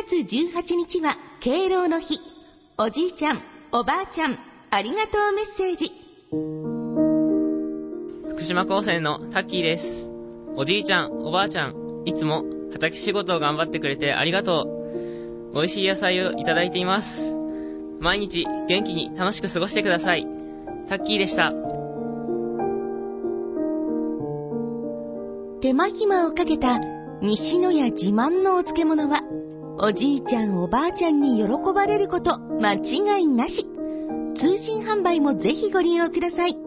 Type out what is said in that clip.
月18日は敬老の日。おじいちゃん、おばあちゃん、ありがとうメッセージ。 福島高専のタッキーです。おじいちゃん、おばあちゃん、いつも畑仕事を頑張ってくれてありがとう。美味しい野菜をいただいています。毎日元気に楽しく過ごしてください。タッキーでした。 手間暇をかけた西野屋自慢のお漬物は、おじいちゃんおばあちゃんに喜ばれること間違いなし。通信販売もぜひご利用ください。